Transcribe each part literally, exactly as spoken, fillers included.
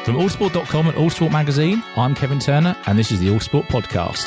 From Autosport dot com and Autosport Magazine, I'm Kevin Turner, and this is the Autosport Podcast.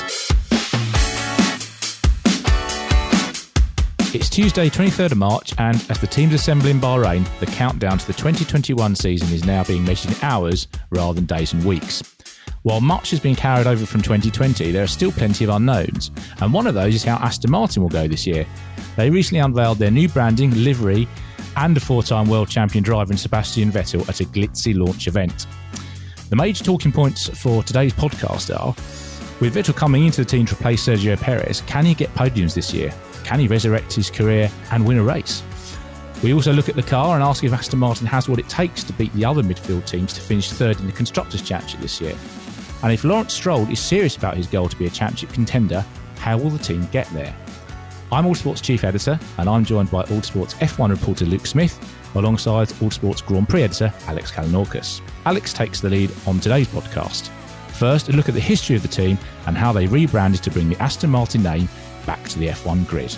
It's Tuesday, twenty-third of March, and as the teams assemble in Bahrain, the countdown to the twenty twenty-one season is now being measured in hours rather than days and weeks. While much has been carried over from twenty twenty, there are still plenty of unknowns, and one of those is how Aston Martin will go this year. They recently unveiled their new branding, livery, and a four-time world champion driver in Sebastian Vettel at a glitzy launch event. The major talking points for today's podcast are, with Vettel coming into the team to replace Sergio Perez, can he get podiums this year? Can he resurrect his career and win a race? We also look at the car and ask if Aston Martin has what it takes to beat the other midfield teams to finish third in the Constructors' Championship this year. And if Lawrence Stroll is serious about his goal to be a championship contender, how will the team get there? I'm Autosport's Chief Editor, and I'm joined by Autosport's F one reporter Luke Smith, alongside Autosport's Grand Prix editor Alex Kalinauckas. Alex takes the lead on today's podcast. First, a look at the history of the team and how they rebranded to bring the Aston Martin name back to the F one grid.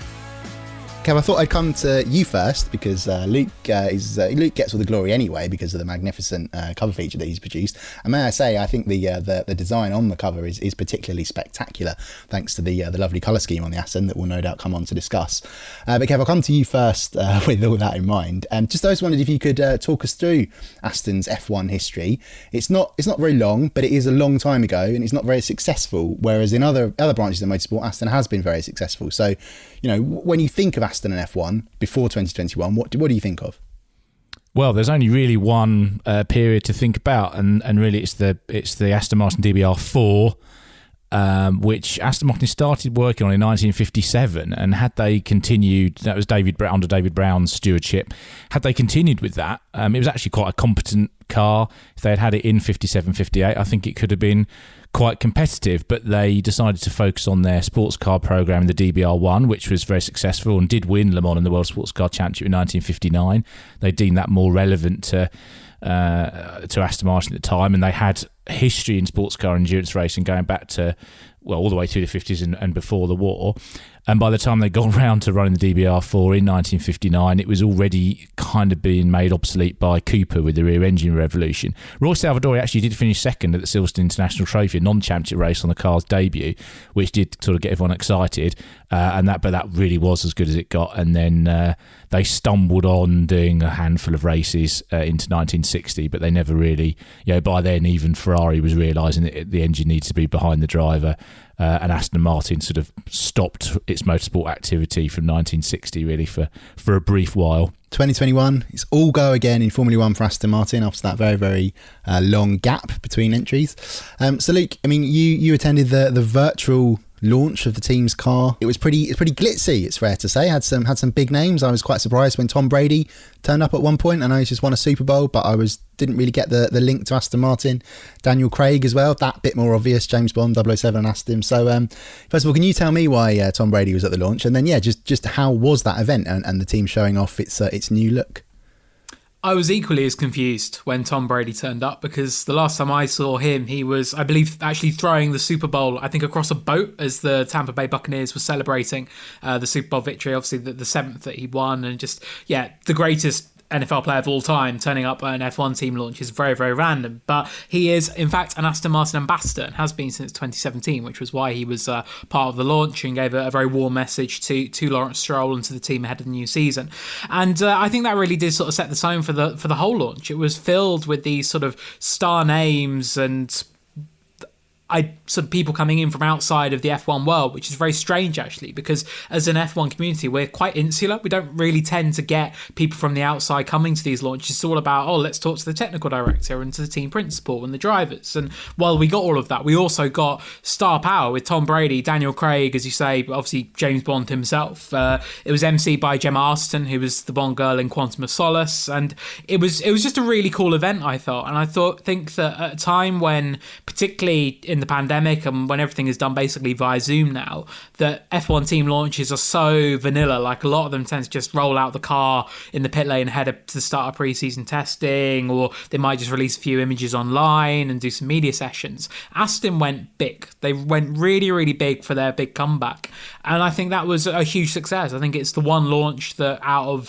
Kev, I thought I'd come to you first because uh, Luke uh, is uh, Luke gets all the glory anyway because of the magnificent uh, cover feature that he's produced. And may I say, I think the uh, the, the design on the cover is, is particularly spectacular, thanks to the uh, the lovely colour scheme on the Aston that we'll no doubt come on to discuss. Uh, but Kev, I'll come to you first uh, with all that in mind. And um, just I just wondered if you could uh, talk us through Aston's F one history. It's not it's not very long, but it is a long time ago, and it's not very successful. Whereas in other other branches of motorsport, Aston has been very successful. So, you know, when you think of Aston and F one before twenty twenty-one, what do, what do you think of? Well, there's only really one uh, period to think about, and, and really it's the it's the Aston Martin D B R four, um, which Aston Martin started working on in nineteen fifty-seven, and had they continued, that was David Brown, under David Brown's stewardship, had they continued with that, um, it was actually quite a competent car. If they had had it in fifty-seven, fifty-eight, I think it could have been quite competitive, but they decided to focus on their sports car program in the D B R one, which was very successful and did win Le Mans and the World Sports Car Championship in nineteen fifty-nine. They deemed that more relevant to uh, to Aston Martin at the time, and they had history in sports car endurance racing going back to, well, all the way through the fifties and, and before the war. And by the time they got round to running the D B R four in nineteen fifty-nine, it was already kind of being made obsolete by Cooper with the rear engine revolution. Roy Salvadori actually did finish second at the Silverstone International Trophy, a non-championship race on the car's debut, which did sort of get everyone excited. Uh, and that, but that really was as good as it got. And then uh, they stumbled on doing a handful of races uh, into nineteen sixty, but they never really, you know, by then even Ferrari was realising that the engine needs to be behind the driver. Uh, and Aston Martin sort of stopped its motorsport activity from nineteen sixty, really, for, for a brief while. twenty twenty-one, it's all go again in Formula One for Aston Martin after that very, very uh, long gap between entries. Um, so, Luke, I mean, you you attended the the virtual launch of the team's car. It was pretty it's pretty glitzy, it's fair to say. Had some had some big names. I was quite surprised when Tom Brady turned up at one point. I know he's just won a Super Bowl, but I was didn't really get the, the link to Aston Martin. Daniel Craig as well, that bit more obvious. James Bond, double oh seven and Aston. So um, first of all, can you tell me why uh, Tom Brady was at the launch? And then, yeah, just just how was that event and, and the team showing off its uh, its new look? I was equally as confused when Tom Brady turned up, because the last time I saw him, he was, I believe, actually throwing the Super Bowl, I think, across a boat as the Tampa Bay Buccaneers were celebrating uh, the Super Bowl victory, obviously the, the seventh that he won, and just, yeah, the greatest N F L player of all time turning up at an F one team launch is very, very random. But he is, in fact, an Aston Martin ambassador and has been since twenty seventeen, which was why he was uh, part of the launch and gave a, a very warm message to, to Lawrence Stroll and to the team ahead of the new season. And uh, I think that really did sort of set the tone for the for the whole launch. It was filled with these sort of star names and I sort of people coming in from outside of the F one world, which is very strange actually, because as an F one community, we're quite insular. We don't really tend to get people from the outside coming to these launches. It's all about, oh, let's talk to the technical director and to the team principal and the drivers. And while we got all of that, we also got star power with Tom Brady, Daniel Craig, as you say, obviously James Bond himself. Uh, it was emceed by Gemma Arterton, who was the Bond girl in Quantum of Solace, and it was it was just a really cool event, I thought. And I thought think that at a time when, particularly in the pandemic and when everything is done basically via Zoom now, that F one team launches are so vanilla. Like a lot of them tend to just roll out the car in the pit lane ahead of to start a pre-season testing, or they might just release a few images online and do some media sessions. Aston went big. They went really, really big for their big comeback. And I think that was a huge success. I think it's the one launch that out of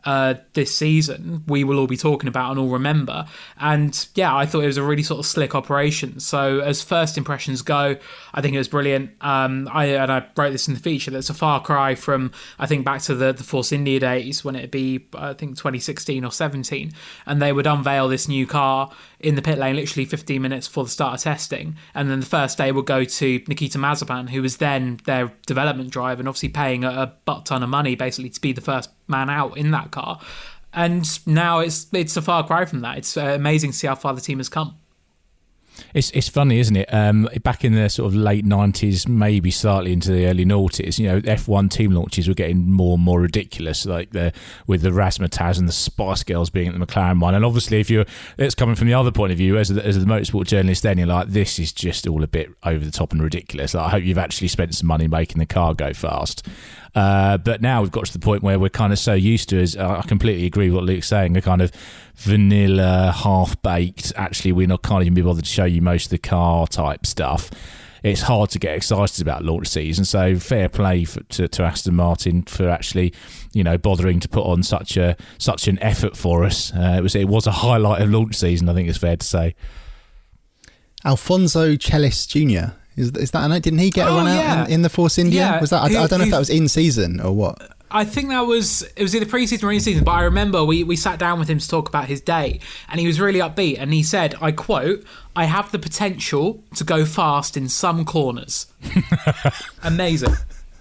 uh, this season we will all be talking about and all remember. And yeah, I thought it was a really sort of slick operation. So as first impressions go, I think it was brilliant. Um, I and I wrote this in the feature. That's a far cry from, I think, back to the, the Force India days when it'd be, I think, twenty sixteen or seventeen, and they would unveil this new car in the pit lane literally fifteen minutes before the start of testing, and then the first day would go to Nikita Mazepin, who was then their development driver and obviously paying a, a butt ton of money basically to be the first man out in that car. And now it's it's a far cry from that. It's uh, amazing to see how far the team has come. It's it's funny, isn't it? Um, back in the sort of late nineties, maybe slightly into the early noughties, you know, F one team launches were getting more and more ridiculous, like the with the Razzmatazz and the Spice Girls being at the McLaren one. And obviously, if you're, it's coming from the other point of view as a, as a motorsport journalist, then you're like, this is just all a bit over the top and ridiculous. Like, I hope you've actually spent some money making the car go fast. Uh, but now we've got to the point where we're kind of so used to, as uh, I completely agree with what Luke's saying, a kind of vanilla, half-baked, actually we not can't even be bothered to show you most of the car type stuff. It's hard to get excited about launch season, so fair play for, to, to Aston Martin for actually, you know, bothering to put on such a such an effort for us. Uh, it was it was a highlight of launch season, I think it's fair to say. Alfonso Celis Junior Is, is that, didn't he get a oh, run out yeah. in, in the Force India? Yeah. Was that? I, Who, I don't know who, if that was in season or what. I think that was, it was either pre-season or in-season, but I remember we, we sat down with him to talk about his day, and he was really upbeat, and he said, I quote, "I have the potential to go fast in some corners." Amazing.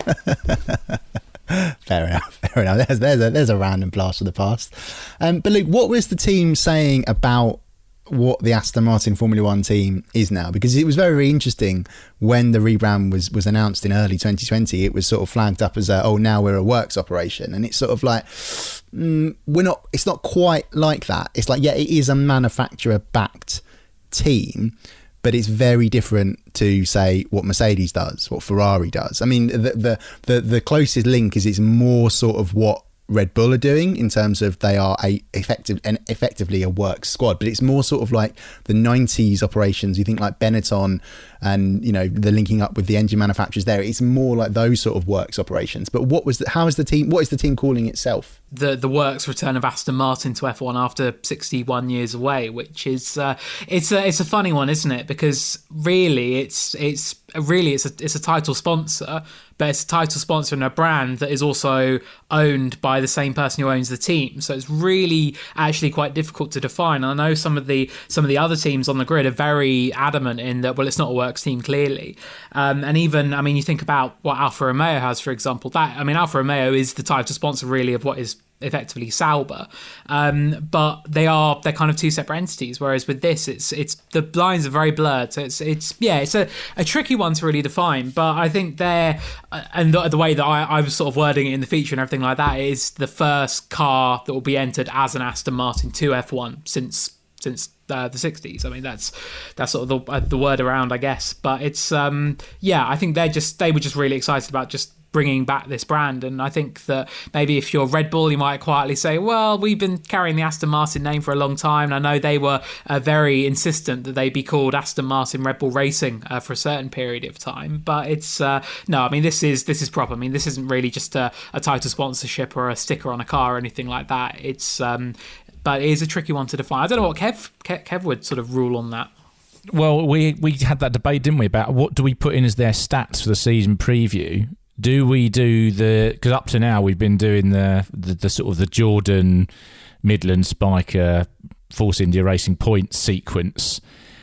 Fair enough, fair enough. There's, there's, a, there's a random blast from the past. Um, but Luke, what was the team saying about what the Aston Martin Formula One team is now? Because it was very, very interesting when the rebrand was was announced in early twenty twenty. It was sort of flagged up as a, oh, now we're a works operation, and it's sort of like mm, we're not. It's not quite like that. It's like, yeah, it is a manufacturer backed team, but it's very different to, say, what Mercedes does, what Ferrari does. I mean, the the the, the closest link is it's more sort of what Red Bull are doing in terms of they are a effective and effectively a works squad, but it's more sort of like the nineties operations. You think like Benetton and, you know, the linking up with the engine manufacturers there. It's more like those sort of works operations. But what was the, how is the team? What is the team calling itself? The the works return of Aston Martin to F one after sixty-one years away, which is uh, it's a it's a funny one, isn't it? Because really, it's it's really it's a it's a title sponsor, but it's a title sponsor and a brand that is also owned by the same person who owns the team. So it's really actually quite difficult to define. I know some of the some of the other teams on the grid are very adamant in that, well, it's not a works team, clearly. Um, and even, I mean, you think about what Alfa Romeo has, for example. That I mean, Alfa Romeo is the title sponsor, really, of what is effectively Sauber, um, but they are they're kind of two separate entities. Whereas with this, it's it's the lines are very blurred. So it's it's yeah, it's a, a tricky one to really define. But I think they're uh, and the, the way that I, I was sort of wording it in the feature and everything like that is the first car that will be entered as an Aston Martin to F one since since uh, the sixties. I mean, that's that's sort of the, uh, the word around, I guess. But it's um, yeah, I think they're just they were just really excited about just bringing back this brand. And I think that maybe if you're Red Bull, you might quietly say, well, we've been carrying the Aston Martin name for a long time. And I know they were uh, very insistent that they be called Aston Martin Red Bull Racing uh, for a certain period of time. But it's uh, no, I mean, this is this is proper. I mean, this isn't really just a, a title sponsorship or a sticker on a car or anything like that. It's um, but it is a tricky one to define. I don't know what Kev Kev, Kev would sort of rule on that. Well, we we had that debate, didn't we, about what do we put in as their stats for the season preview? Do we do the, because up to now we've been doing the, the the sort of the Jordan, Midland, Spiker, Force India Racing points sequence.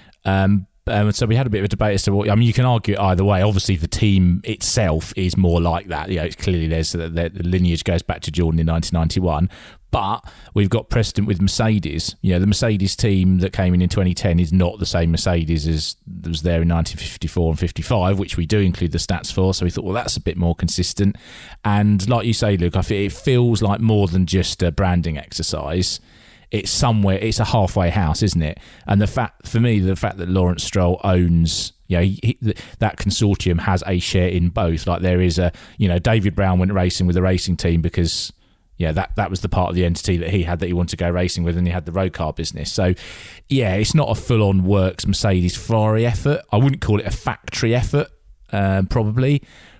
Um, um, so we had a bit of a debate as to what, I mean, you can argue either way. Obviously, the team itself is more like that. You know, it's clearly there's the, the lineage goes back to Jordan in nineteen ninety-one. But we've got precedent with Mercedes. You know, the Mercedes team that came in in twenty ten is not the same Mercedes as was there in nineteen fifty-four and fifty-five, which we do include the stats for. So we thought, well, that's a bit more consistent. And like you say, Luke, I feel it feels like more than just a branding exercise. It's somewhere, it's a halfway house, isn't it? And the fact, for me, the fact that Lawrence Stroll owns, you know, he, he, that consortium has a share in both. Like there is a, you know, David Brown went racing with a racing team because, yeah, that, that was the part of the entity that he had that he wanted to go racing with, and he had the road car business. So, yeah, it's not a full-on works Mercedes Ferrari effort. I wouldn't call it a factory effort, um, probably,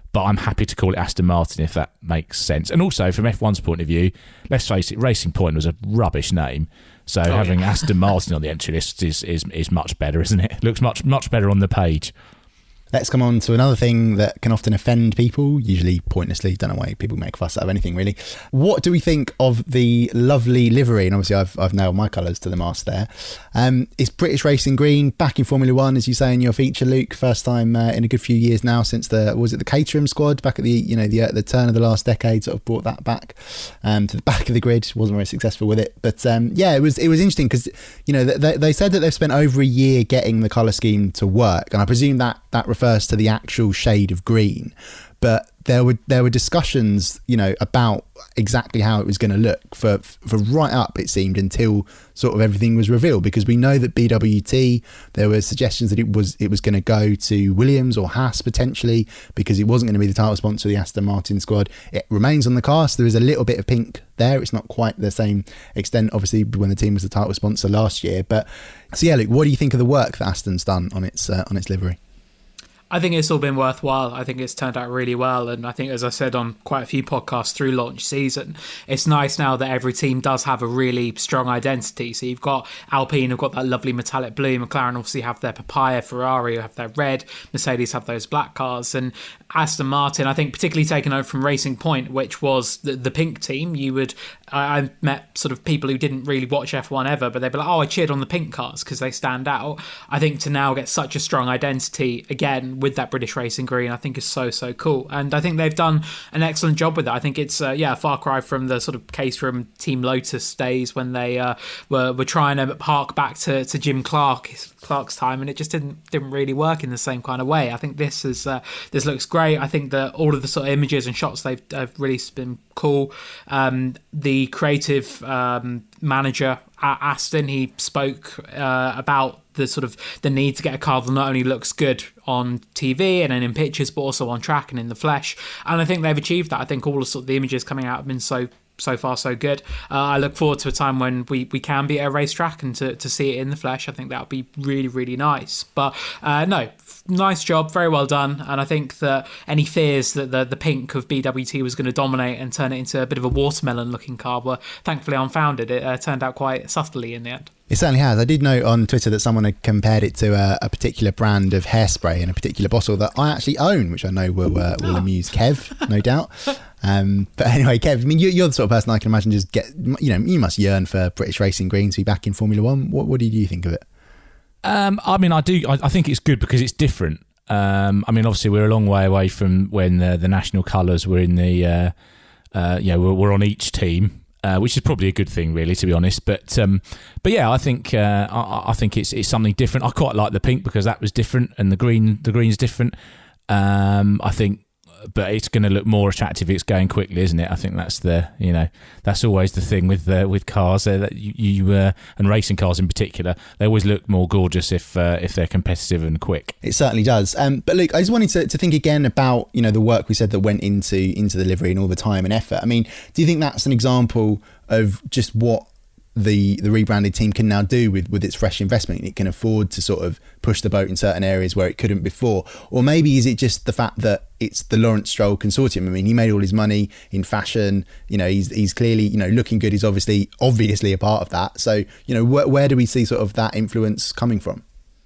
but I'm happy to call it Aston Martin if that makes sense. And also, from F one's point of view, let's face it, Racing Point was a rubbish name. So oh, having yeah. Aston Martin on the entry list is, is is much better, isn't it? It looks much much better on the page. Let's come on to another thing that can often offend people, usually pointlessly. Don't know why people make a fuss out of anything, really. What do we think of the lovely livery? And obviously, I've I've nailed my colours to the mast there. Um, it's British Racing Green, back in Formula One, as you say in your feature, Luke. First time uh, in a good few years now since the was it the Caterham squad back at the you know the uh, the turn of the last decade, sort of brought that back um, to the back of the grid. Wasn't very successful with it, but um, yeah, it was it was interesting because you know they, they said that they've spent over a year getting the colour scheme to work, and I presume that that refers to the actual shade of green, but there were there were discussions, you know, about exactly how it was going to look for for right up, it seemed, until sort of everything was revealed, because we know that B W T, there were suggestions that it was it was going to go to Williams or Haas potentially, because it wasn't going to be the title sponsor of the Aston Martin squad. It remains on the cast. There is a little bit of pink there. It's not quite the same extent, obviously, when the team was the title sponsor last year. But so yeah, Luke, what do you think of the work that Aston's done on its uh, on its livery? I think it's all been worthwhile. I think it's turned out really well. And I think, as I said on quite a few podcasts through launch season, it's nice now that every team does have a really strong identity. So you've got Alpine, who've got that lovely metallic blue. McLaren obviously have their papaya. Ferrari have their red. Mercedes have those black cars. And Aston Martin, I think, particularly taken over from Racing Point, which was the, the pink team. You would, I, I met sort of people who didn't really watch F one ever, but they'd be like, oh, I cheered on the pink cars because they stand out. I think to now get such a strong identity again with that British Racing Green, I think is so, so cool. And I think they've done an excellent job with it. I think it's, uh, yeah, a far cry from the sort of Caterham Team Lotus days when they uh, were, were trying to hark back to, to Jim Clark, Clark's time, and it just didn't didn't really work in the same kind of way. I think this is uh, this looks great. I think that all of the sort of images and shots they've, they've released been cool. Um, the creative um, manager at Aston, he spoke uh, about the sort of the need to get a car that not only looks good on T V and then in pictures, but also on track and in the flesh. And I think they've achieved that. I think all the sort of the images coming out have been so so far so good. Uh, I look forward to a time when we, we can be at a racetrack and to, to see it in the flesh. I think that would be really, really nice. But uh, no, nice job, very well done. And I think that any fears that the, the pink of B W T was going to dominate and turn it into a bit of a watermelon looking car were thankfully unfounded. It uh, turned out quite subtly in the end. It certainly has. I did note on Twitter that someone had compared it to a, a particular brand of hairspray and a particular bottle that I actually own, which I know will uh, will amuse Kev, no doubt. Um, but anyway, Kev, I mean, you're the sort of person I can imagine just get, you know, you must yearn for British Racing Green to be back in Formula One. What, what do you think of it? Um, I mean, I do. I, I think it's good because it's different. Um, I mean, obviously, we're a long way away from when the, the national colours were in the, uh, uh, you know, we're, we're on each team. Uh, which is probably a good thing, really, to be honest. But um, but yeah, I think uh, I, I think it's it's something different. I quite like the pink because that was different, and the green the green's different. Um, I think, but it's going to look more attractive if it's going quickly, isn't it? I think that's the you know that's always the thing with uh, with cars uh, that you, you uh, and racing cars in particular. They always look more gorgeous if uh, if they're competitive and quick. It certainly does. Um, but Luke, I just wanted to, to think again about you know the work we said that went into into the livery and all the time and effort. I mean, do you think that's an example of just what the the rebranded team can now do with with its fresh investment? It can afford to sort of push the boat in certain areas where it couldn't before, or maybe is it just the fact that it's the Lawrence Stroll consortium? I mean, he made all his money in fashion. You know, he's he's clearly you know looking good. He's obviously obviously a part of that. So you know, wh- where do we see sort of that influence coming from?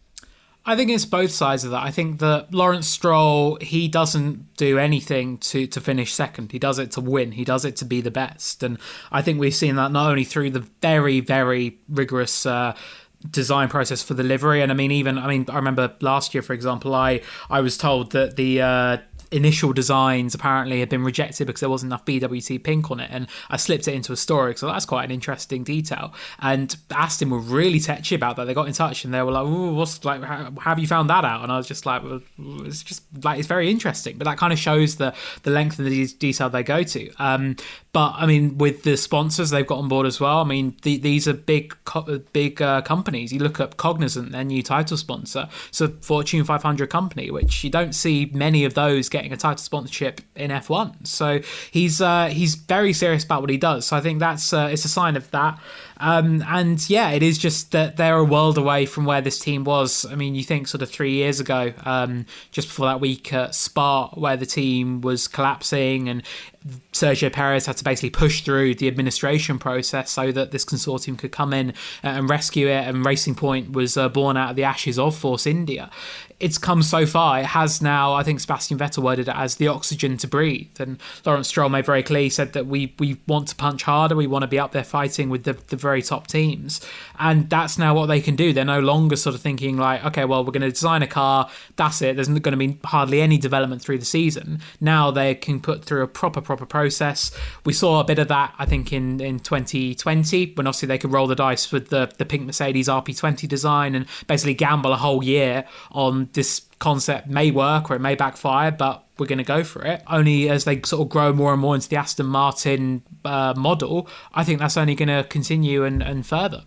I think it's both sides of that. I think that Lawrence Stroll, he doesn't do anything to, to finish second. He does it to win. He does it to be the best. And I think we've seen that not only through the very, very rigorous uh, design process for the livery. And I mean, even, I mean, I remember last year, for example, I, I was told that the... Uh, initial designs apparently had been rejected because there wasn't enough B W T pink on it, and I slipped it into a story, so that's quite an interesting detail. And Aston were really touchy about that. They got in touch and they were like, "Ooh, what's like? How, how have you found that out?" And I was just like, well, "It's just like it's very interesting." But that kind of shows the the length and the detail they go to. Um, but I mean, with the sponsors they've got on board as well. I mean, the, these are big big uh, companies. You look at Cognizant, their new title sponsor, it's a Fortune five hundred company, which you don't see many of those getting a title sponsorship in F one. So he's uh, he's very serious about what he does. So I think that's uh, it's a sign of that. Um, and yeah, it is just that they're a world away from where this team was. I mean, you think sort of three years ago, um, just before that week at Spa, where the team was collapsing and Sergio Perez had to basically push through the administration process so that this consortium could come in and rescue it, and Racing Point was uh, born out of the ashes of Force India. It's come so far. It has now, I think Sebastian Vettel worded it as the oxygen to breathe. And Lawrence Stroll made very clear, he said that we we want to punch harder. We want to be up there fighting with the, the very top teams. And that's now what they can do. They're no longer sort of thinking like, okay, well, we're going to design a car. That's it. There's going to be hardly any development through the season. Now they can put through a proper, proper process. We saw a bit of that, I think, in, in twenty twenty, when obviously they could roll the dice with the, the pink Mercedes R P twenty design and basically gamble a whole year on this concept may work or it may backfire, but we're going to go for it. Only as they sort of grow more and more into the Aston Martin uh, model, I think that's only going to continue and, and further.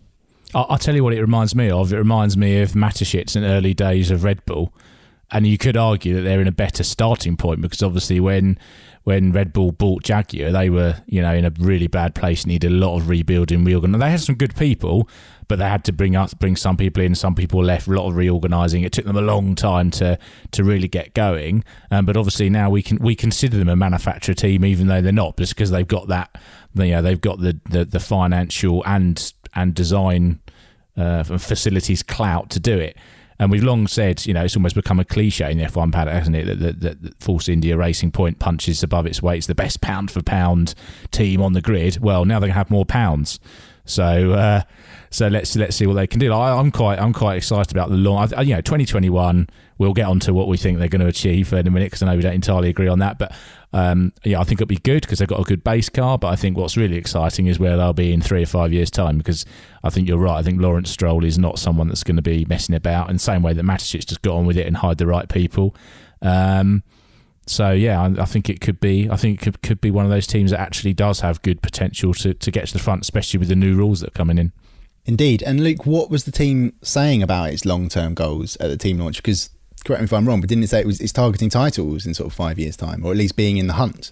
I'll tell you what it reminds me of. It reminds me of Mateschitz in early days of Red Bull. And you could argue that they're in a better starting point, because obviously when when Red Bull bought Jaguar, they were, you know, in a really bad place, needed a lot of rebuilding, reorganising. They had some good people, but they had to bring up, bring some people in, some people left, a lot of reorganising. It took them a long time to to really get going. Um, but obviously now we can we consider them a manufacturer team, even though they're not, just because they've got that, you know, they've got the the, the financial and and design uh, facilities clout to do it. And we've long said, you know, it's almost become a cliche in the F one paddock, hasn't it, that, that, that, that Force India Racing Point punches above its weight. It's the best pound for pound team on the grid. Well, now they have more pounds, so uh, so let's let's see what they can do. I, I'm quite I'm quite excited about the long. I, you know, twenty twenty-one. We'll get on to what we think they're going to achieve in a minute, because I know we don't entirely agree on that. But um, yeah, I think it'll be good because they've got a good base car. But I think what's really exciting is where they'll be in three or five years' time, because I think you're right. I think Lawrence Stroll is not someone that's going to be messing about in the same way that Mateschitz just got on with it and hired the right people. Um, so yeah, I, I think it could be. I think it could, could be one of those teams that actually does have good potential to, to get to the front, especially with the new rules that are coming in. Indeed. And Luke, what was the team saying about its long-term goals at the team launch? Because, correct me if I'm wrong, but didn't it say it was it's targeting titles in sort of five years' time, or at least being in the hunt?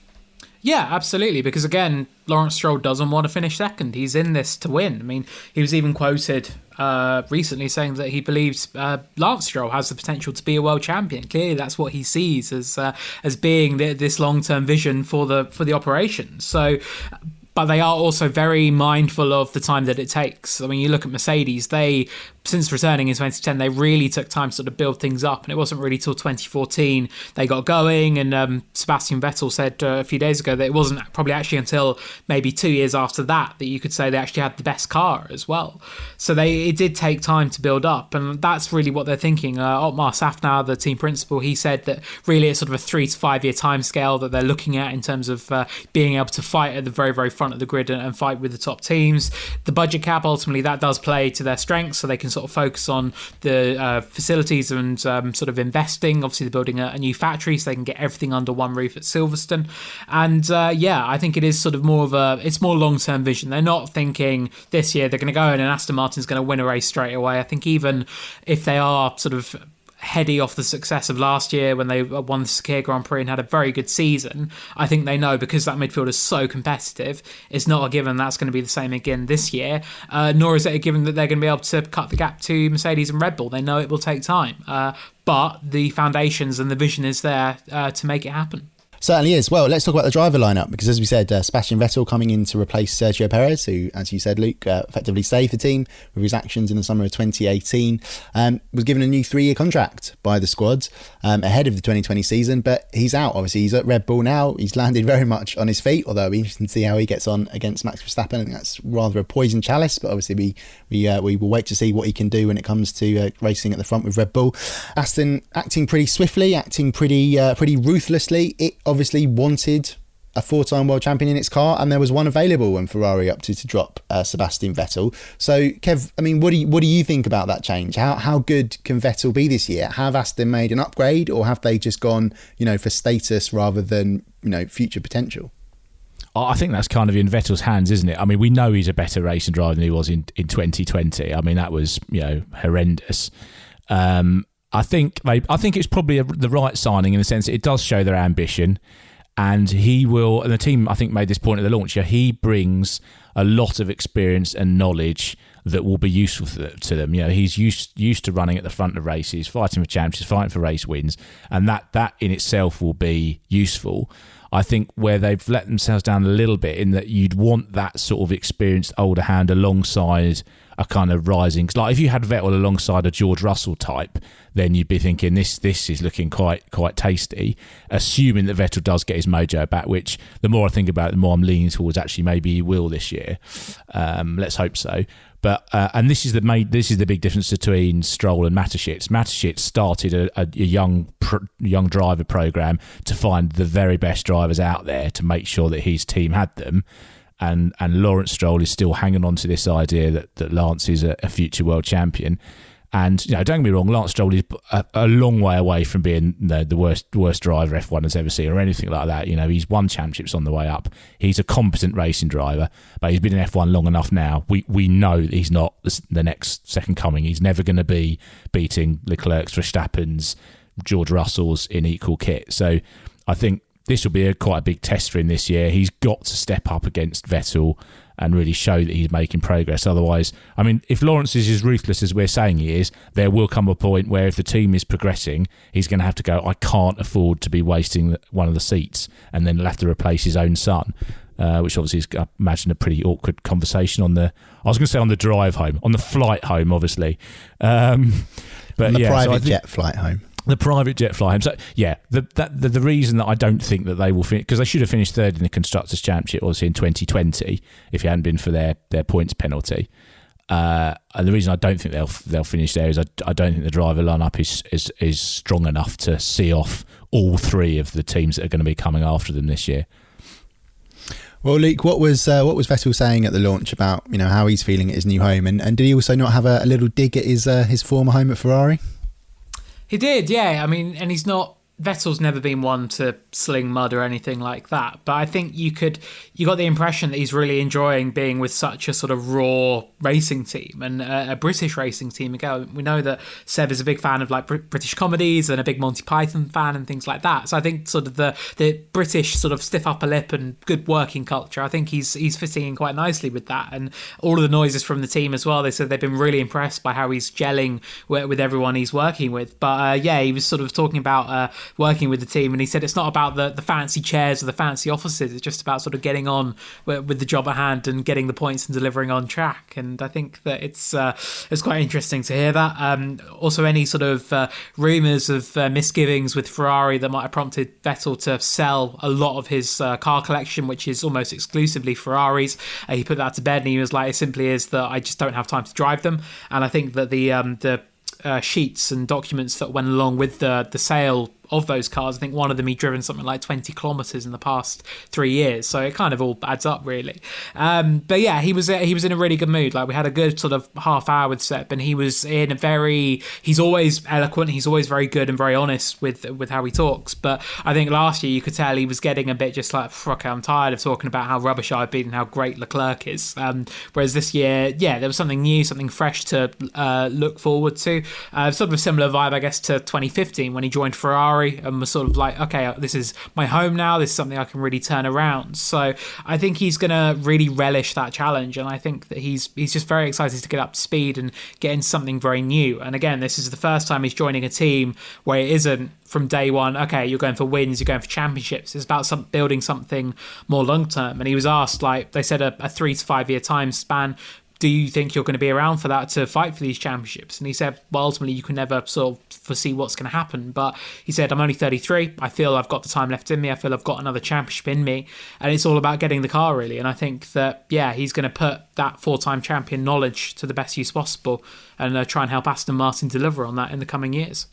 Yeah, absolutely. Because again, Lawrence Stroll doesn't want to finish second. He's in this to win. I mean, he was even quoted uh, recently saying that he believes uh, Lance Stroll has the potential to be a world champion. Clearly, that's what he sees as uh, as being the, this long-term vision for the for the operation. So. But they are also very mindful of the time that it takes. I mean, you look at Mercedes, they, since returning in twenty ten, they really took time to sort of build things up. And it wasn't really till twenty fourteen they got going. And um, Sebastian Vettel said uh, a few days ago that it wasn't probably actually until maybe two years after that that you could say they actually had the best car as well. So they it did take time to build up. And that's really what they're thinking. Uh, Otmar Safnauer, the team principal, he said that really it's sort of a three to five year time scale that they're looking at in terms of uh, being able to fight at the very, very front of the grid and, and fight with the top teams. The budget cap, ultimately, that does play to their strengths, so they can sort of focus on the uh, facilities and um, sort of investing. Obviously, they're building a, a new factory, so they can get everything under one roof at Silverstone. And uh, yeah, I think it is sort of more of a, it's more long-term vision. They're not thinking this year they're going to go in and Aston Martin's going to win a race straight away. I think even if they are sort of heady off the success of last year when they won the Sakhir Grand Prix and had a very good season, I think they know, because that midfield is so competitive, it's not a given that's going to be the same again this year, uh, nor is it a given that they're going to be able to cut the gap to Mercedes and Red Bull. They know it will take time, uh, but the foundations and the vision is there uh, to make it happen. Certainly is. Well, let's talk about the driver lineup, because as we said, uh, Sebastian Vettel coming in to replace Sergio Perez, who, as you said, Luke, uh, effectively saved the team with his actions in the summer of twenty eighteen, um, was given a new three-year contract by the squad um, ahead of the twenty twenty season, but he's out. Obviously, he's at Red Bull now. He's landed very much on his feet, although it'll be interesting to see how he gets on against Max Verstappen. I think that's rather a poison chalice, but obviously we we uh, we will wait to see what he can do when it comes to uh, racing at the front with Red Bull. Aston acting pretty swiftly, acting pretty uh, pretty ruthlessly. It obviously wanted a four-time world champion in its car, and there was one available when Ferrari opted to drop uh, Sebastian Vettel. So, Kev, I mean, what do you, what do you think about that change? How how good can Vettel be this year? Have Aston made an upgrade, or have they just gone, you know, for status rather than, you know, future potential? I think that's kind of in Vettel's hands, isn't it? I mean, we know he's a better racing driver than he was in, in twenty twenty. I mean, that was, you know, horrendous. Um, I think they, I think it's probably a, the right signing in the sense that it does show their ambition. And he will, and the team I think made this point at the launch, yeah, he brings a lot of experience and knowledge that will be useful to them. You know, he's used used to running at the front of races, fighting for championships, fighting for race wins, and that that in itself will be useful. I think where they've let themselves down a little bit in that you'd want that sort of experienced older hand alongside a kind of rising. Like if you had Vettel alongside a George Russell type, then you'd be thinking this this is looking quite quite tasty. Assuming that Vettel does get his mojo back, which the more I think about it, the more I'm leaning towards actually maybe he will this year. Um, let's hope so. But uh, and this is the main, this is the big difference between Stroll and Mateschitz. Mateschitz started a, a, a young pr- young driver program to find the very best drivers out there to make sure that his team had them. And and Lawrence Stroll is still hanging on to this idea that, that Lance is a, a future world champion. And you know, don't get me wrong, Lance Stroll is a, a long way away from being the, the worst worst driver F one has ever seen or anything like that. You know, he's won championships on the way up. He's a competent racing driver, but he's been in F one long enough now. We we know that he's not the next second coming. He's never going to be beating Leclerc's, Verstappen's, George Russell's in equal kit. So I think this will be a quite a big test for him this year. He's got to step up against Vettel and really show that he's making progress. Otherwise, I mean, if Lawrence is as ruthless as we're saying he is, there will come a point where if the team is progressing, he's going to have to go, I can't afford to be wasting one of the seats, and then he'll have to replace his own son, uh, which obviously is, I imagine, a pretty awkward conversation on the, I was going to say on the drive home, on the flight home, obviously. Um, but on the yeah, private so I think, jet flight home. The private jet fly home. So, yeah, the, that, the the reason that I don't think that they will finish, because they should have finished third in the Constructors' Championship, obviously, in twenty twenty, if it hadn't been for their, their points penalty. Uh, and the reason I don't think they'll they'll finish there is I, I don't think the driver lineup is, is is strong enough to see off all three of the teams that are going to be coming after them this year. Well, Luke, what was uh, what was Vettel saying at the launch about, you know, how he's feeling at his new home, and, and did he also not have a, a little dig at his uh, his former home at Ferrari? He did, yeah. I mean, and he's not... Vettel's never been one to sling mud or anything like that, but I think you could you got the impression that he's really enjoying being with such a sort of raw racing team and a, a British racing team. Again, we know that Seb is a big fan of like Br- British comedies and a big Monty Python fan and things like that. So I think sort of the the British sort of stiff upper lip and good working culture, I think he's he's fitting in quite nicely with that, and all of the noises from the team as well. They said they've been really impressed by how he's gelling with, with everyone he's working with. But uh, yeah, he was sort of talking about uh, working with the team, and he said it's not about the, the fancy chairs or the fancy offices, it's just about sort of getting on with, with the job at hand and getting the points and delivering on track. And I think that it's uh, it's quite interesting to hear that. Um, also, any sort of uh, rumours of uh, misgivings with Ferrari that might have prompted Vettel to sell a lot of his uh, car collection, which is almost exclusively Ferraris. Uh, he put that to bed and he was like, it simply is that I just don't have time to drive them. And I think that the um, the uh, sheets and documents that went along with the the sale of those cars, I think one of them he'd driven something like twenty kilometres in the past three years, so it kind of all adds up really. Um, but yeah, he was he was in a really good mood. Like, we had a good sort of half hour with Seb, and he was in a very he's always eloquent, he's always very good and very honest with with how he talks. But I think last year you could tell he was getting a bit just like, okay, I'm tired of talking about how rubbish I've been and how great Leclerc is. Um, whereas this year, yeah, there was something new, something fresh to uh, look forward to. Uh, sort of a similar vibe, I guess, to twenty fifteen when he joined Ferrari and was sort of like, okay, this is my home now, this is something I can really turn around. So I think he's going to really relish that challenge, and I think that he's he's just very excited to get up to speed and get into something very new. And again, this is the first time he's joining a team where it isn't from day one, okay, you're going for wins, you're going for championships. It's about some, building something more long term. And he was asked, like, they said a, a three to five year time span, do you think you're going to be around for that to fight for these championships? And he said, well, ultimately, you can never sort of foresee what's going to happen. But he said, I'm only thirty-three. I feel I've got the time left in me. I feel I've got another championship in me. And it's all about getting the car, really. And I think that, yeah, he's going to put that four-time champion knowledge to the best use possible and uh, try and help Aston Martin deliver on that in the coming years.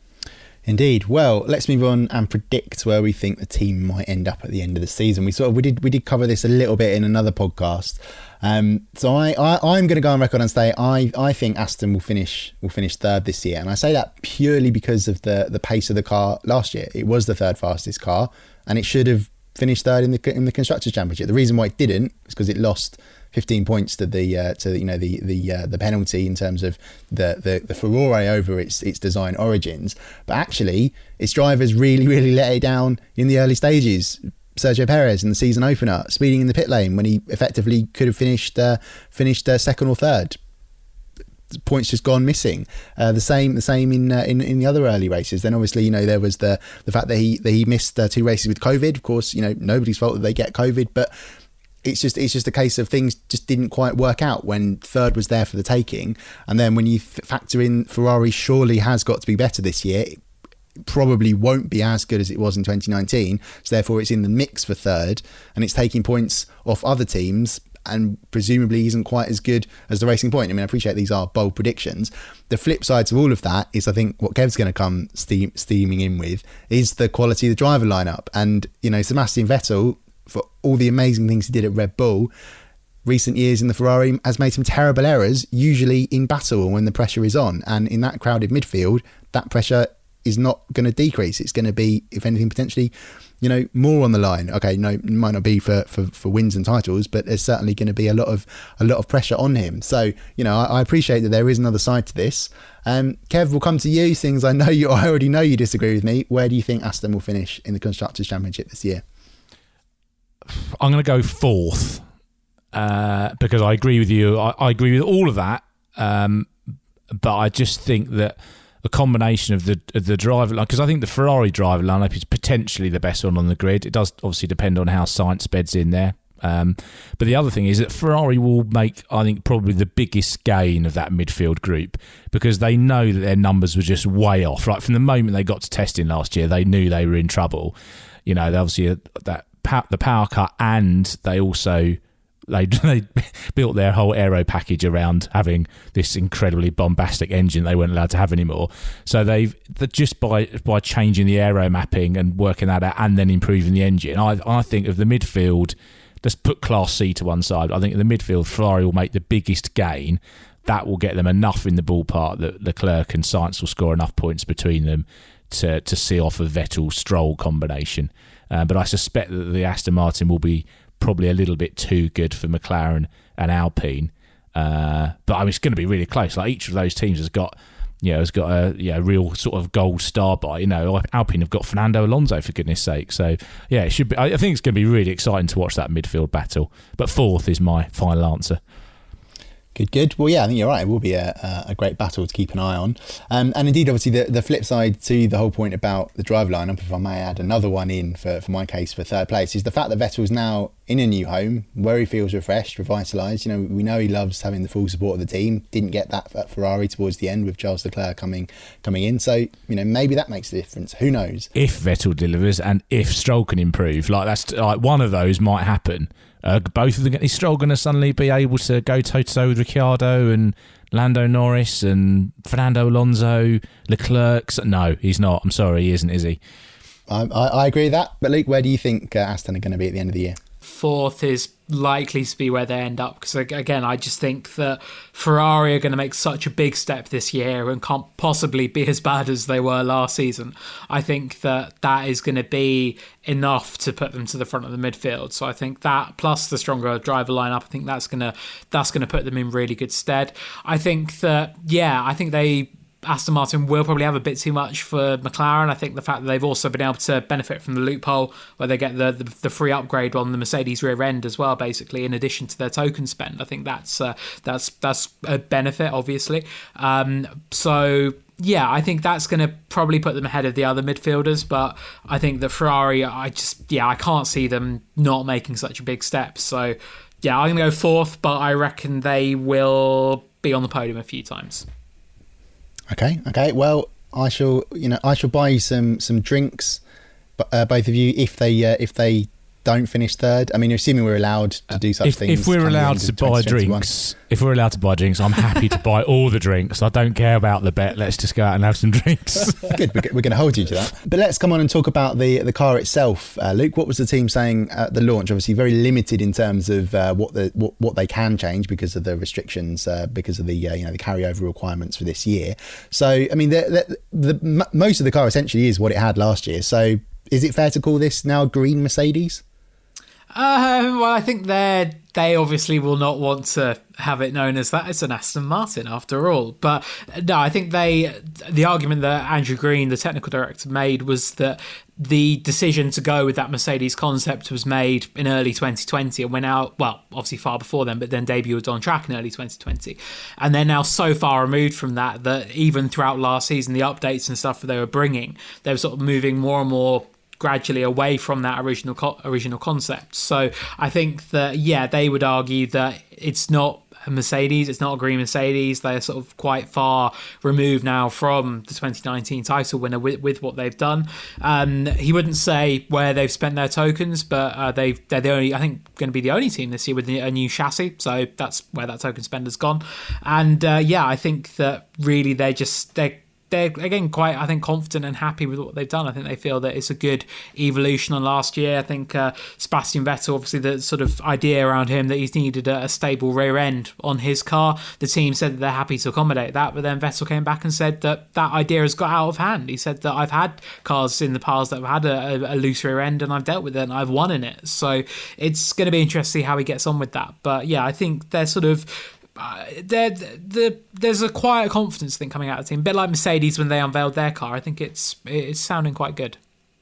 Indeed. Well, let's move on and predict where we think the team might end up at the end of the season. We sort of we did we did cover this a little bit in another podcast. Um, so I, I I'm going to go on record and say I I think Aston will finish will finish third this year, and I say that purely because of the the pace of the car last year. It was the third fastest car, and it should have finished third in the in the Constructors' Championship. The reason why it didn't is because it lost fifteen points to the uh, to you know the the uh, the penalty in terms of the, the the furore over its its design origins, but actually its drivers really really let it down in the early stages. Sergio Perez in the season opener, speeding in the pit lane when he effectively could have finished uh, finished uh, second or third. Points just gone missing. Uh, the same, the same in, uh, in in the other early races. Then obviously, you know, there was the the fact that he that he missed uh, two races with COVID. Of course, you know, nobody's fault that they get COVID, but it's just it's just a case of things just didn't quite work out when third was there for the taking. And then when you f- factor in Ferrari surely has got to be better this year. It probably won't be as good as it was in twenty nineteen. So therefore, it's in the mix for third, and it's taking points off other teams. And presumably isn't quite as good as the Racing Point. I mean, I appreciate these are bold predictions. The flip side to all of that is, I think, what Kev's going to come steam, steaming in with is the quality of the driver lineup. And, you know, Sebastian Vettel, for all the amazing things he did at Red Bull, recent years in the Ferrari has made some terrible errors, usually in battle when the pressure is on. And in that crowded midfield, that pressure is not going to decrease. It's going to be, if anything, potentially, you know, more on the line. Okay, no, it might not be for, for, for wins and titles, but there's certainly going to be a lot of a lot of pressure on him. So, you know, I, I appreciate that there is another side to this. Um, Kev, we'll come to you. Things I know you, I already know you disagree with me. Where do you think Aston will finish in the Constructors' Championship this year? I'm going to go fourth uh, because I agree with you. I, I agree with all of that, um, but I just think that a combination of the of the driver line, because I think the Ferrari driver lineup is potentially the best one on the grid. It does obviously depend on how Sainz beds in there. Um, but the other thing is that Ferrari will make, I think, probably the biggest gain of that midfield group because they know that their numbers were just way off. Right from the moment they got to testing last year, they knew they were in trouble. You know, they obviously that the power cut, and they also They they built their whole aero package around having this incredibly bombastic engine they weren't allowed to have anymore. So they've just by by changing the aero mapping and working that out and then improving the engine. I I think of the midfield, let's put Class C to one side. I think in the midfield, Ferrari will make the biggest gain. That will get them enough in the ballpark that Leclerc and Sainz will score enough points between them to to see off a Vettel-Stroll combination. Uh, but I suspect that the Aston Martin will be probably a little bit too good for McLaren and Alpine, uh, but I mean, it's going to be really close. Like each of those teams has got, you know, has got a yeah real sort of gold star by. You know, Alpine have got Fernando Alonso for goodness sake. So yeah, it should be. I think it's going to be really exciting to watch that midfield battle. But fourth is my final answer. Good, good. Well, yeah, I think you're right. It will be a, a great battle to keep an eye on. Um, and indeed, obviously, the, the flip side to the whole point about the driver lineup, if I may add another one in for, for my case for third place, is the fact that Vettel's now in a new home where he feels refreshed, revitalised. You know, we know he loves having the full support of the team. Didn't get that at Ferrari towards the end with Charles Leclerc coming coming in. So, you know, maybe that makes a difference. Who knows? If Vettel delivers and if Stroll can improve, like that's like one of those might happen. Uh, both of them, is Stroll going to suddenly be able to go toe-to-toe with Ricciardo and Lando Norris and Fernando Alonso, Leclerc? No, he's not. I'm sorry, he isn't, is he? I, I, I agree with that. But Luke, where do you think uh, Aston are going to be at the end of the year? Fourth is likely to be where they end up because, again, I just think that Ferrari are going to make such a big step this year and can't possibly be as bad as they were last season. I think that that is going to be enough to put them to the front of the midfield. So I think that plus the stronger driver lineup, I think that's going to that's going to put them in really good stead. I think that, yeah, I think they... Aston Martin will probably have a bit too much for McLaren. I think the fact that they've also been able to benefit from the loophole where they get the, the, the free upgrade on the Mercedes rear end as well, basically, in addition to their token spend. I think that's uh, that's that's a benefit, obviously. Um, so, yeah, I think that's going to probably put them ahead of the other midfielders. But I think that Ferrari, I just, yeah, I can't see them not making such a big step. So, yeah, I'm going to go fourth, but I reckon they will be on the podium a few times. Okay, okay. Well, I shall, you know, I shall buy you some some drinks, uh, both of you, if they uh, if they don't finish third. I mean, assuming we're allowed to do such if, things. If we're allowed to buy drinks, if we're allowed to buy drinks, I'm happy to buy all the drinks. I don't care about the bet. Let's just go out and have some drinks. Good, we're going to hold you to that. But let's come on and talk about the the car itself. Uh, Luke, what was the team saying at the launch? Obviously, very limited in terms of uh, what the what, what they can change because of the restrictions, uh, because of the uh, you know the carryover requirements for this year. So, I mean, the, the, the most of the car essentially is what it had last year. So, is it fair to call this now a green Mercedes? Uh, well, I think they're they obviously will not want to have it known as that. It's an Aston Martin after all. But no, I think they the argument that Andrew Green, the technical director, made was that the decision to go with that Mercedes concept was made in early twenty twenty and went out, well, obviously far before then, but then debuted on track in early twenty twenty. And they're now so far removed from that that even throughout last season, the updates and stuff that they were bringing, they were sort of moving more and more gradually away from that original co- original concept. So I think that, yeah, they would argue that it's not a Mercedes, it's not a green Mercedes. They're sort of quite far removed now from the twenty nineteen title winner with, with what they've done. Um, he wouldn't say where they've spent their tokens, but uh, they've, they're the only, I think, going to be the only team this year with a new chassis. So that's where that token spender's gone. And uh, yeah, I think that really they're just, they're They're, again, quite, I think, confident and happy with what they've done. I think they feel that it's a good evolution on last year. I think uh, Sebastian Vettel, obviously, the sort of idea around him that he's needed a, a stable rear end on his car. The team said that they're happy to accommodate that, but then Vettel came back and said that that idea has got out of hand. He said that I've had cars in the past that have had a, a, a loose rear end and I've dealt with it and I've won in it. So it's going to be interesting to see how he gets on with that. But yeah, I think they're sort of... Uh, they're, they're, there's a quiet confidence thing coming out of the team, a bit like Mercedes when they unveiled their car. I think it's it's sounding quite good.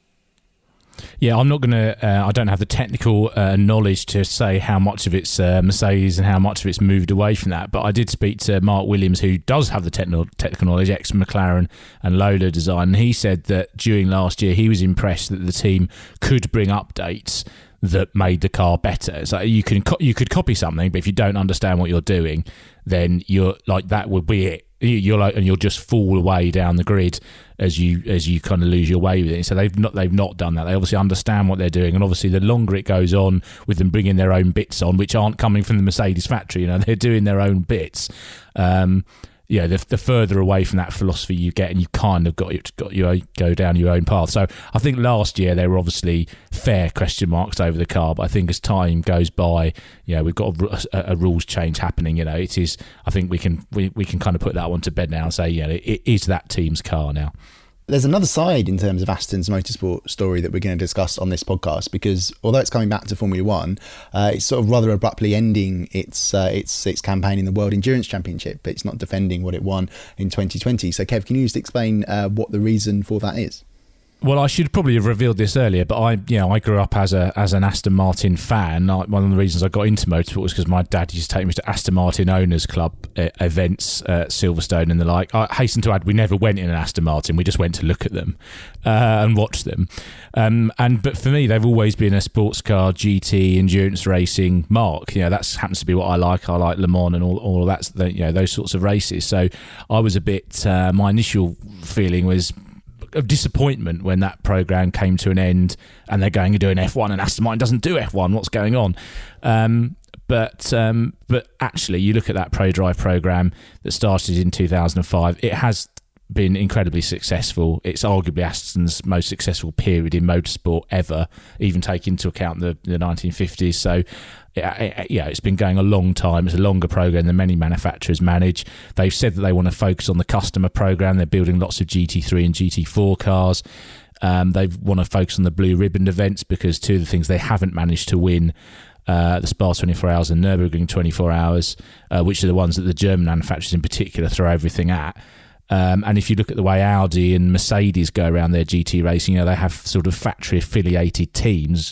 Yeah, I'm not going to, uh, I don't have the technical uh, knowledge to say how much of it's uh, Mercedes and how much of it's moved away from that. But I did speak to Mark Williams, who does have the technical technical knowledge, ex-McLaren and Lola design. And he said that during last year, he was impressed that the team could bring updates that made the car better. So you can co- you could copy something, but if you don't understand what you're doing, then you're like, that would be it. You're like, and you'll just fall away down the grid as you as you kind of lose your way with it. So they've not they've not done that. They obviously understand what they're doing, and obviously the longer it goes on with them bringing their own bits on, which aren't coming from the Mercedes factory, you know, they're doing their own bits. Um, Yeah, the, the further away from that philosophy you get, and you kind of got got you go down your own path. So I think last year they were obviously fair question marks over the car, but I think as time goes by, you know, we've got a, a, a rules change happening. You know, it is. I think we can we, we can kind of put that one to bed now and say, yeah, it, it is that team's car now. There's another side in terms of Aston's motorsport story that we're going to discuss on this podcast, because although it's coming back to Formula One, uh, it's sort of rather abruptly ending its uh, its its campaign in the World Endurance Championship. But it's not defending what it won in twenty twenty. So, Kev, can you just explain uh, what the reason for that is? Well, I should probably have revealed this earlier, but I, you know, I grew up as a as an Aston Martin fan. I, one of the reasons I got into motorsport was because my dad used to take me to Aston Martin Owners Club uh, events, uh, Silverstone and the like. I hasten to add, we never went in an Aston Martin; we just went to look at them uh, and watch them. Um, and but for me, they've always been a sports car, G T, endurance racing mark. You know, that happens to be what I like. I like Le Mans and all all of that. You know, those sorts of races. So I was a bit. Uh, my initial feeling was of disappointment when that program came to an end and they're going to do an F one and Aston Martin doesn't do F one. What's going on? Um, but um, but actually, you look at that ProDrive program that started in two thousand five. It has been incredibly successful. It's arguably Aston's most successful period in motorsport ever, even taking into account the, the nineteen fifties. So, yeah, yeah, it's been going a long time. It's a longer program than many manufacturers manage. They've said that they want to focus on the customer program. They're building lots of G T three and G T four cars. Um, they want to focus on the blue ribbon events, because two of the things they haven't managed to win, Uh, the Spa twenty-four hours and Nürburgring twenty-four hours, uh, which are the ones that the German manufacturers in particular throw everything at. Um, and if you look at the way Audi and Mercedes go around their G T racing, you know, they have sort of factory affiliated teams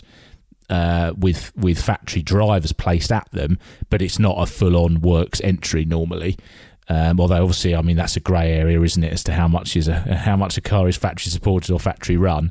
uh, with with factory drivers placed at them, but it's not a full on works entry normally. Um, although obviously, I mean, that's a grey area, isn't it, as to how much is a how much a car is factory supported or factory run.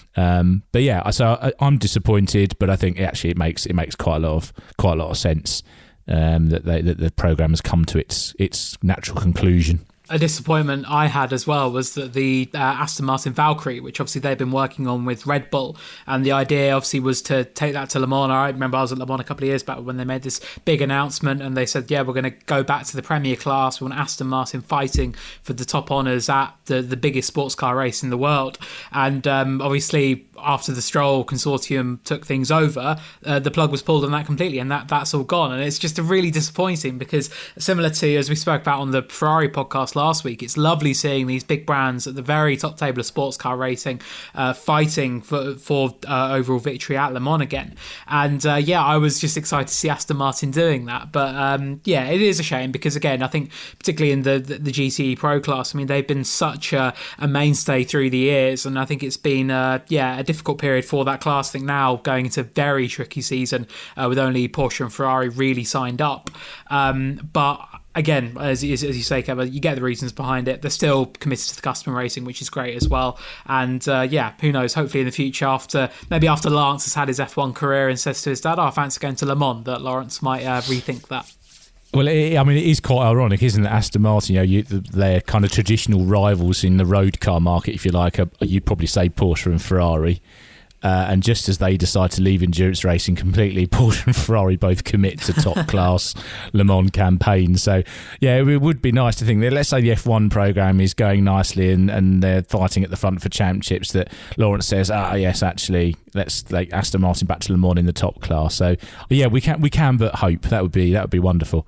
Um, but yeah, so I, I'm disappointed, but I think actually it makes it makes quite a lot of quite a lot of sense um, that, they, that the program has come to its its natural conclusion. A disappointment I had as well was that the uh, Aston Martin Valkyrie, which obviously they've been working on with Red Bull, and the idea obviously was to take that to Le Mans. I remember I was at Le Mans a couple of years back when they made this big announcement, and they said, yeah, we're going to go back to the Premier class. We want Aston Martin fighting for the top honours at the, the biggest sports car race in the world. And um, obviously, after the Stroll consortium took things over, uh, the plug was pulled on that completely, and that that's all gone. And it's just a really disappointing, because similar to, as we spoke about on the Ferrari podcast last week, it's lovely seeing these big brands at the very top table of sports car racing uh, fighting for, for uh, overall victory at Le Mans again. And uh, yeah, I was just excited to see Aston Martin doing that. But um, yeah, it is a shame because, again, I think particularly in the, the, the G T E Pro class, I mean, they've been such a, a mainstay through the years. And I think it's been, uh, yeah, a difficult period for that class. I think now going into a very tricky season uh, with only Porsche and Ferrari really signed up. Um, but again, as, as, as you say, Kevin, you get the reasons behind it. They're still committed to the custom racing, which is great as well. And uh, yeah, who knows? Hopefully in the future, after maybe after Lawrence has had his F one career and says to his dad, "Oh, I fancy going to Le Mans," that Lawrence might uh, rethink that. Well, it, I mean, it is quite ironic, isn't it? Aston Martin, you know, you, they're kind of traditional rivals in the road car market, if you like. You'd probably say Porsche and Ferrari. Uh, and just as they decide to leave endurance racing completely, Porsche and Ferrari both commit to top class Le Mans campaigns. So, yeah, it would be nice to think that, let's say the F one programme is going nicely and, and they're fighting at the front for championships, that Lawrence says, ah, yes, actually, let's take Aston Martin back to Le Mans in the top class. So, yeah, we can we can but hope. That would be that would be wonderful.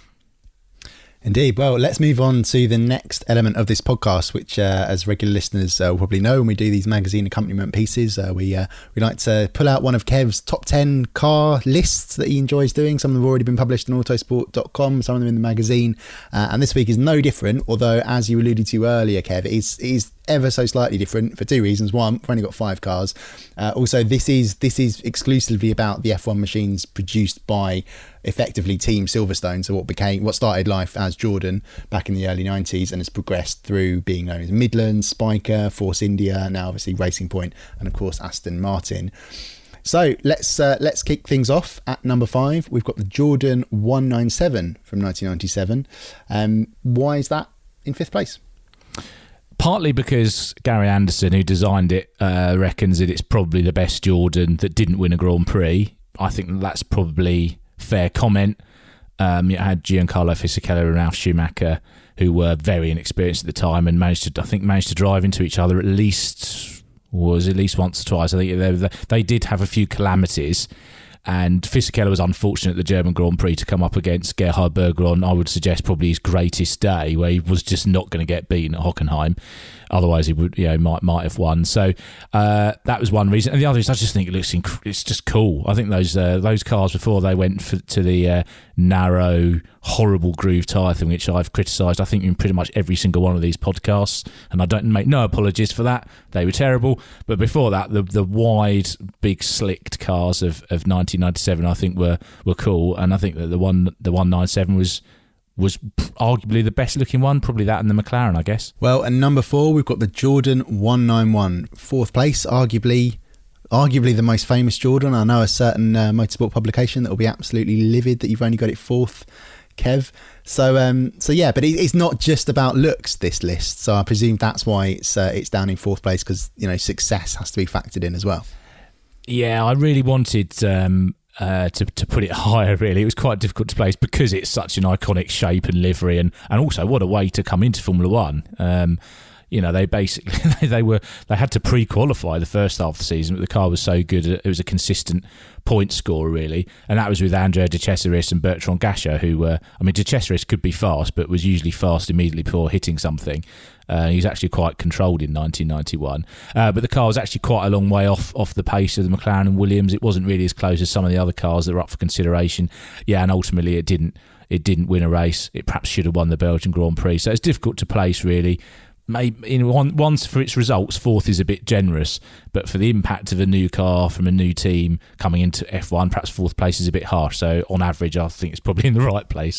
Indeed. Well, let's move on to the next element of this podcast, which, uh, as regular listeners uh, will probably know, when we do these magazine accompaniment pieces, uh, we uh, we like to pull out one of Kev's top ten car lists that he enjoys doing. Some of them have already been published on autosport dot com, some of them in the magazine. Uh, and this week is no different, although, as you alluded to earlier, Kev, it is, it is ever so slightly different for two reasons. One, we've only got five cars. Uh, also, this is this is exclusively about the F one machines produced by effectively Team Silverstone, so what became what started life as Jordan back in the early nineties and has progressed through being known as Midland, Spiker, Force India, now obviously Racing Point, and of course Aston Martin. So let's uh, let's kick things off at number five. We've got the Jordan one ninety-seven from nineteen ninety-seven. Um, why is that in fifth place? Partly because Gary Anderson, who designed it, uh, reckons that it's probably the best Jordan that didn't win a Grand Prix. I think that's probably fair comment. Um, you had Giancarlo Fisichella and Ralf Schumacher, who were very inexperienced at the time and managed to, I think, managed to drive into each other at least was at least once or twice. I think they, they did have a few calamities. And Fisichella was unfortunate at the German Grand Prix to come up against Gerhard Berger on, I would suggest, probably his greatest day, where he was just not going to get beaten at Hockenheim. Otherwise, he would, you know, might might have won. So uh, that was one reason. And the other is, I just think it looks inc- it's just cool. I think those uh, those cars before they went for, to the uh, narrow, horrible groove tyre thing, which I've criticised, I think, in pretty much every single one of these podcasts, and I don't make no apologies for that. They were terrible. But before that, the the wide, big, slicked cars of, of nineteen ninety-seven, I think, were were cool. And I think that the one the one ninety-seven was. was arguably the best looking one, probably that and the McLaren, I guess. Well, and number four, we've got the Jordan one ninety-one, fourth place, arguably arguably the most famous Jordan. I know a certain uh, motorsport publication that will be absolutely livid that you've only got it fourth, Kev. So, um, so yeah, but it, it's not just about looks, this list. So I presume that's why it's uh, it's down in fourth place, because, you know, success has to be factored in as well. Yeah, I really wanted um, uh, to to put it higher. Really, it was quite difficult to place because it's such an iconic shape and livery, and, and also what a way to come into Formula One. Um, you know, they basically they were they had to pre-qualify the first half of the season, but the car was so good it was a consistent point scorer, really, and that was with Andrea De Cesaris and Bertrand Gachet, who were, I mean, De Cesaris could be fast, but was usually fast immediately before hitting something. Uh, he was actually quite controlled in nineteen ninety-one, uh, but the car was actually quite a long way off off the pace of the McLaren and Williams. It wasn't really as close as some of the other cars that were up for consideration. Yeah, and ultimately it didn't it didn't win a race. It perhaps should have won the Belgian Grand Prix. So it's difficult to place, really. Maybe in one, once for its results, fourth is a bit generous, but for the impact of a new car from a new team coming into F one, perhaps fourth place is a bit harsh. So on average, I think it's probably in the right place.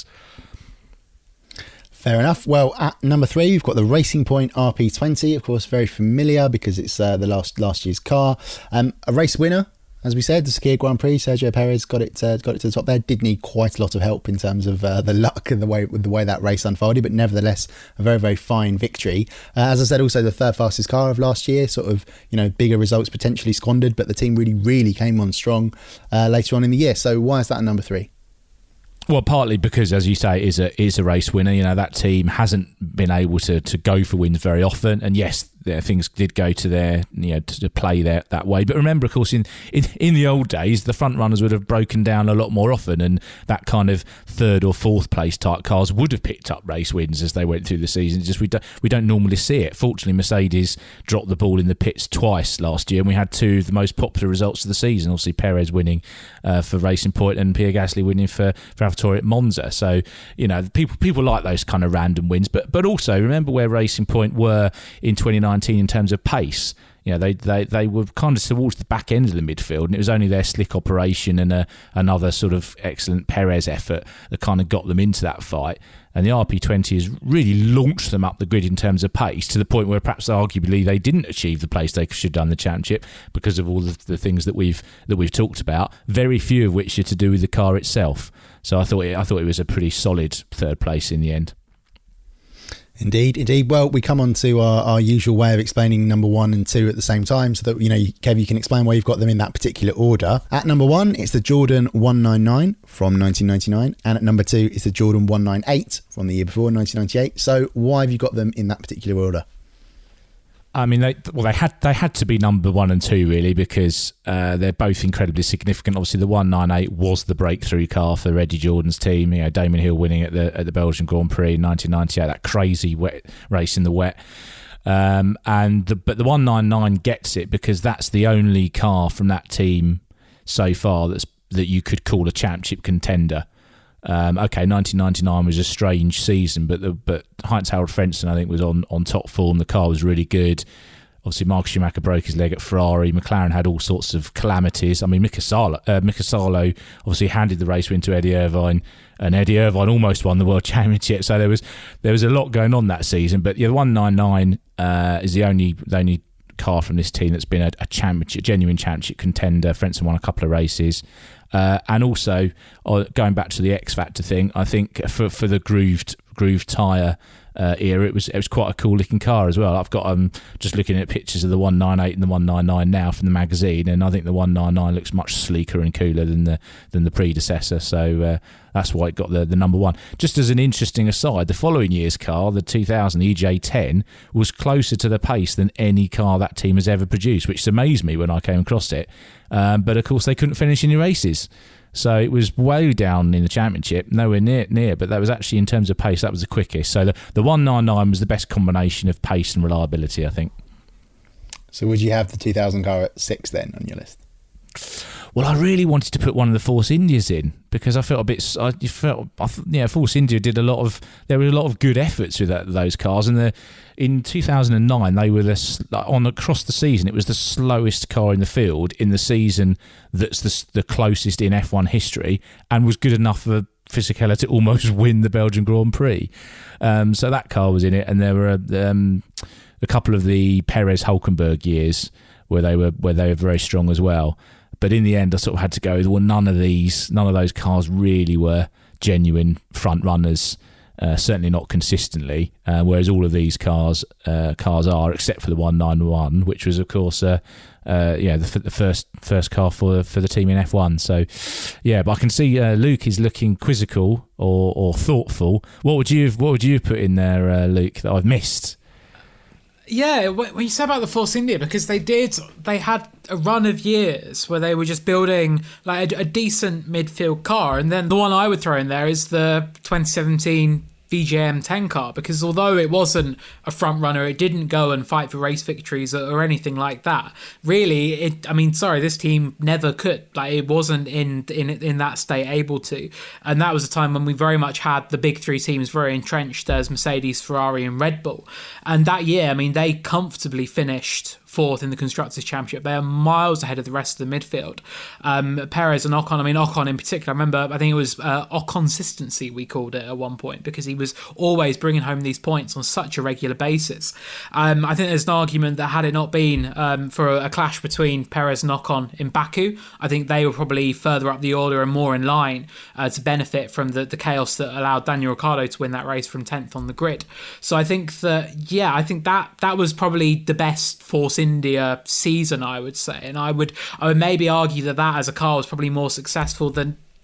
Fair enough. Well, at number three, we've got the Racing Point R P twenty, of course, very familiar because it's uh, the last last year's car. Um, a race winner, as we said, the Sakhir Grand Prix. Sergio Perez got it uh, got it to the top there. Did need quite a lot of help in terms of uh, the luck and the way with the way that race unfolded, but nevertheless, a very very fine victory. Uh, as I said, also the third fastest car of last year. Sort of, you know, bigger results potentially squandered, but the team really really came on strong uh, later on in the year. So why is that at number three? Well, partly because, as you say, it is a is a race winner. You know, that team hasn't been able to to go for wins very often, and yes, yeah, things did go to their, you know, to, to play there that way. But remember, of course, in, in in the old days, the front runners would have broken down a lot more often, and that kind of third or fourth place type cars would have picked up race wins as they went through the season. It's just we don't we don't normally see it. Fortunately, Mercedes dropped the ball in the pits twice last year, and we had two of the most popular results of the season. Obviously, Perez winning uh, for Racing Point and Pierre Gasly winning for for AlphaTauri at Monza. So you know, people people like those kind of random wins, but but also remember where Racing Point were in twenty nineteen in terms of pace. You know, they, they, they were kind of towards the back end of the midfield, and it was only their slick operation and a, another sort of excellent Perez effort that kind of got them into that fight. And the R P twenty has really launched them up the grid in terms of pace, to the point where perhaps arguably they didn't achieve the place they should have done in the championship because of all of the things that we've that we've talked about. Very few of which are to do with the car itself. So I thought it, I thought it was a pretty solid third place in the end. Indeed, indeed. Well, we come on to our, our usual way of explaining number one and two at the same time, so that, you know, Kev, you can explain why you've got them in that particular order. At number one, it's the Jordan one ninety-nine from nineteen ninety-nine, and at number two, it's the Jordan one ninety-eight from the year before, nineteen ninety-eight. So why have you got them in that particular order? I mean, they well, they had they had to be number one and two really, because uh, they're both incredibly significant. Obviously, the one ninety-eight was the breakthrough car for Eddie Jordan's team. You know, Damon Hill winning at the at the Belgian Grand Prix in nineteen ninety-eight, that crazy wet race in the wet. Um, and the, but the one ninety-nine gets it because that's the only car from that team so far that's that you could call a championship contender. Um, okay, nineteen ninety-nine was a strange season, but the, but Heinz-Harald Frentzen, I think, was on, on top form. The car was really good. Obviously, Mark Schumacher broke his leg at Ferrari. McLaren had all sorts of calamities. I mean, Mika Salo, uh, Mika Salo obviously handed the race win to Eddie Irvine, and Eddie Irvine almost won the World Championship. So there was there was a lot going on that season. But yeah, the one ninety-nine uh, is the only the only car from this team that's been a, a championship, genuine championship contender. Frentzen won a couple of races. Uh, and also, uh, going back to the X Factor thing, I think for for the grooved grooved tyre uh, era, it was it was quite a cool looking car as well. I've got um just looking at pictures of the one ninety-eight and the one ninety-nine now from the magazine, and I think the one ninety-nine looks much sleeker and cooler than the than the predecessor. So uh, that's why it got the, the number one. Just as an interesting aside, the following year's car, the two thousand E J ten, was closer to the pace than any car that team has ever produced, which amazed me when I came across it. Um, but of course, they couldn't finish any races. So it was way down in the championship, nowhere near, near. But that was actually, in terms of pace, that was the quickest. So the, the one ninety-nine was the best combination of pace and reliability, I think. So would you have the two thousand car at six then on your list? Well, I really wanted to put one of the Force Indias in because I felt a bit. I felt, I th- yeah, Force India did a lot of. There were a lot of good efforts with that, those cars, and the in two thousand nine they were the on across the season. It was the slowest car in the field in the season that's the, the closest in F one history, and was good enough for Fisichella to almost win the Belgian Grand Prix. Um, so that car was in it, and there were um, a couple of the Perez Hulkenberg years where they were where they were very strong as well. But in the end, I sort of had to go, well, none of these, none of those cars really were genuine front runners, uh, certainly not consistently, uh, whereas all of these cars uh, cars are, except for the one ninety-one, which was, of course, uh, uh, yeah, the, the first first car for for the team in F one. So, yeah, but I can see uh, Luke is looking quizzical or, or thoughtful. What would you have, what would you have put in there, uh, Luke, that I've missed? Yeah, when you say about the Force India, because they did, they had a run of years where they were just building like a, a decent midfield car, and then the one I would throw in there is the twenty seventeen V J M ten car, because although it wasn't a front runner, it didn't go and fight for race victories or, or anything like that. Really, it. I mean, sorry, this team never could. Like, it wasn't in in in that state able to, and that was a time when we very much had the big three teams very entrenched as Mercedes, Ferrari, and Red Bull. And that year, I mean, they comfortably finished fourth in the Constructors' Championship. They are miles ahead of the rest of the midfield. Um, Perez and Ocon, I mean, Ocon in particular, I remember, I think it was uh, Ocon-consistency, we called it at one point, because he was always bringing home these points on such a regular basis. Um, I think there's an argument that had it not been um, for a, a clash between Perez and Ocon in Baku, I think they were probably further up the order and more in line uh, to benefit from the, the chaos that allowed Daniel Ricciardo to win that race from tenth on the grid. So I think that, yeah, I think that that was probably the best Force India season, I would say, and I would I would maybe argue that that as a car was probably more successful than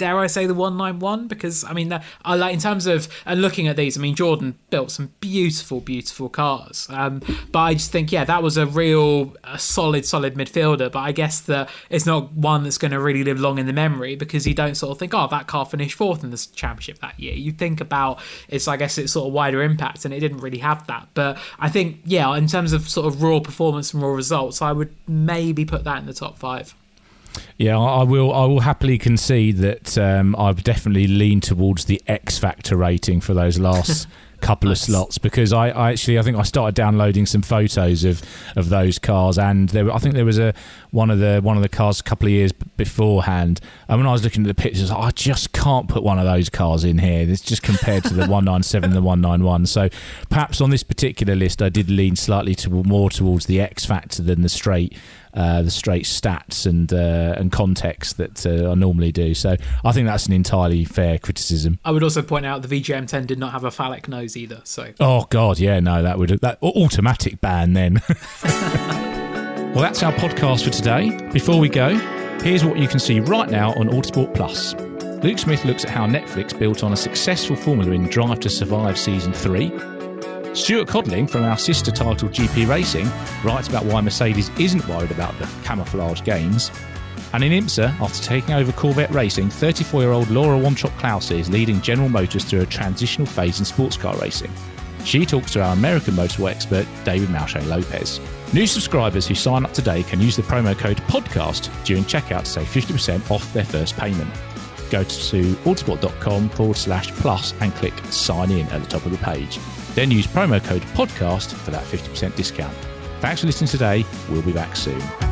dare I say, the one ninety-one, because I mean, I like in terms of and looking at these, I mean, Jordan built some beautiful, beautiful cars, um, but I just think, yeah, that was a real, a solid, solid midfielder. But I guess that it's not one that's going to really live long in the memory, because you don't sort of think, oh, that car finished fourth in the championship that year. You think about it's, I guess, it's sort of wider impact, and it didn't really have that. But I think, yeah, in terms of sort of raw performance and raw results, I would maybe put that in the top five. Yeah, I will. I will happily concede that um, I've definitely leaned towards the X Factor rating for those last couple nice. of slots, because I, I actually I think I started downloading some photos of, of those cars, and there I think there was a one of the one of the cars a couple of years beforehand, and when I was looking at the pictures, I just can't put one of those cars in here. It's just compared to the one ninety-seven and the one ninety-one. So perhaps on this particular list, I did lean slightly to, more towards the X Factor than the straight. Uh, the straight stats and uh, and context that uh, I normally do. So I think that's an entirely fair criticism. I would also point out the V G M ten did not have a phallic nose either. So oh god, yeah, no, that would that automatic ban then. Well, that's our podcast for today. Before we go, here's what you can see right now on Autosport Plus. Luke Smith looks at how Netflix built on a successful formula in Drive to Survive Season three. Stuart Codling from our sister title G P Racing writes about why Mercedes isn't worried about the camouflage games. And in IMSA, after taking over Corvette Racing, thirty-four-year-old Laura Wontrop-Klause is leading General Motors through a transitional phase in sports car racing. She talks to our American motorsport expert, David Malche Lopez. New subscribers who sign up today can use the promo code PODCAST during checkout to save fifty percent off their first payment. Go to autosport.com forward slash plus and click sign in at the top of the page. Then use promo code podcast for that fifty percent discount. Thanks for listening today. We'll be back soon.